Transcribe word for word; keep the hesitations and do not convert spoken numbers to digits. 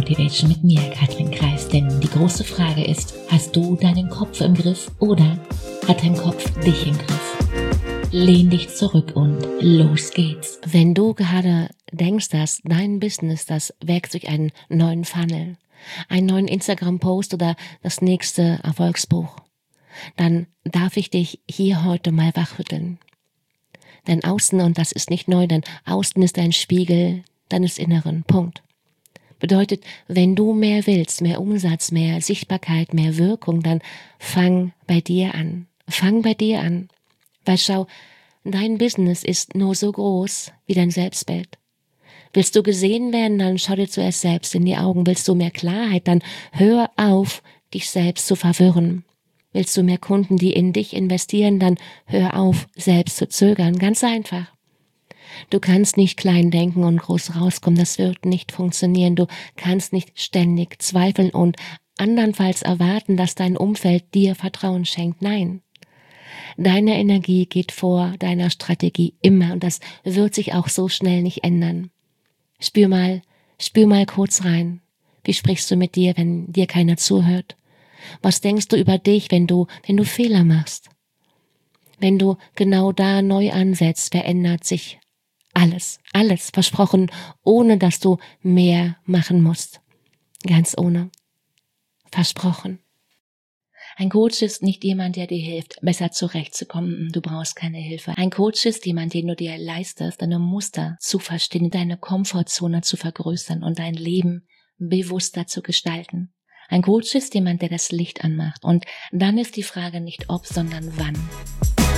Motivation mit mir, Katrin Kreis. Denn die große Frage ist, hast du deinen Kopf im Griff oder hat dein Kopf dich im Griff? Lehn dich zurück und los geht's. Wenn du gerade denkst, dass dein Business das wächst durch einen neuen Funnel, einen neuen Instagram-Post oder das nächste Erfolgsbuch, dann darf ich dich hier heute mal wachrütteln. Dein Außen, und das ist nicht neu, dein Außen ist ein Spiegel deines Inneren. Punkt. Bedeutet, wenn du mehr willst, mehr Umsatz, mehr Sichtbarkeit, mehr Wirkung, dann fang bei dir an. Fang bei dir an. Weil schau, dein Business ist nur so groß wie dein Selbstbild. Willst du gesehen werden, dann schau dir zuerst selbst in die Augen. Willst du mehr Klarheit, dann hör auf, dich selbst zu verwirren. Willst du mehr Kunden, die in dich investieren, dann hör auf, selbst zu zögern. Ganz einfach. Du kannst nicht klein denken und groß rauskommen. Das wird nicht funktionieren. Du kannst nicht ständig zweifeln und andernfalls erwarten, dass dein Umfeld dir Vertrauen schenkt. Nein. Deine Energie geht vor deiner Strategie immer und das wird sich auch so schnell nicht ändern. Spür mal, spür mal kurz rein. Wie sprichst du mit dir, wenn dir keiner zuhört? Was denkst du über dich, wenn du, wenn du Fehler machst? Wenn du genau da neu ansetzt, verändert sich alles, alles, versprochen, ohne dass du mehr machen musst. Ganz ohne. Versprochen. Ein Coach ist nicht jemand, der dir hilft, besser zurechtzukommen. Du brauchst keine Hilfe. Ein Coach ist jemand, den du dir leistest, deine Muster zu verstehen, deine Komfortzone zu vergrößern und dein Leben bewusster zu gestalten. Ein Coach ist jemand, der das Licht anmacht. Und dann ist die Frage nicht ob, sondern wann.